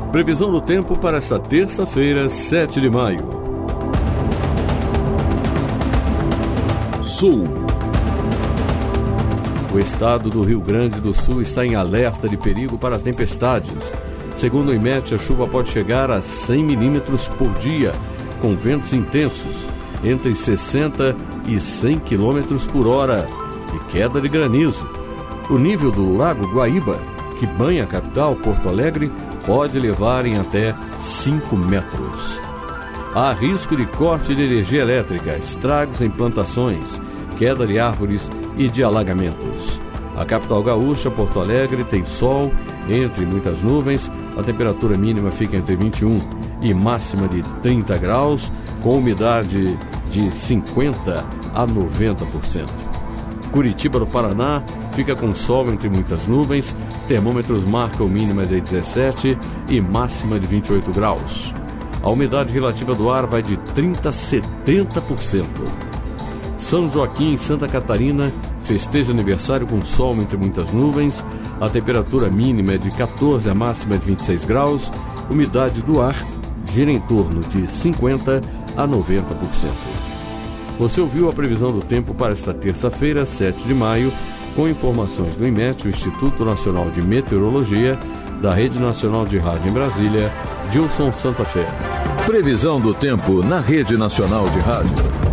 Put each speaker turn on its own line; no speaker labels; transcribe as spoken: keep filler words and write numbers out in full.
Previsão do tempo para esta terça-feira, sete de maio. Sul. O estado do Rio Grande do Sul está em alerta de perigo para tempestades. Segundo o IMET, a chuva pode chegar a cem milímetros por dia, com ventos intensos, entre sessenta e cem quilômetros por hora, e queda de granizo. O nível do Lago Guaíba, que banha a capital, Porto Alegre, pode levar em até cinco metros. Há risco de corte de energia elétrica, estragos em plantações, queda de árvores e de alagamentos. A capital gaúcha, Porto Alegre, tem sol, entre muitas nuvens, a temperatura mínima fica entre vinte e um e máxima de trinta graus, com umidade de cinquenta a noventa por cento. Curitiba, no Paraná, fica com sol entre muitas nuvens, termômetros marcam mínima de dezessete e máxima de vinte e oito graus. A umidade relativa do ar vai de trinta a setenta por cento. São Joaquim, em Santa Catarina, festeja aniversário com sol entre muitas nuvens, a temperatura mínima é de quatorze, a máxima de vinte e seis graus, umidade do ar gira em torno de cinquenta a noventa por cento. Você ouviu a previsão do tempo para esta terça-feira, sete de maio, com informações do IMET, o Instituto Nacional de Meteorologia, da Rede Nacional de Rádio em Brasília, Gilson Santa Fé.
Previsão do tempo na Rede Nacional de Rádio.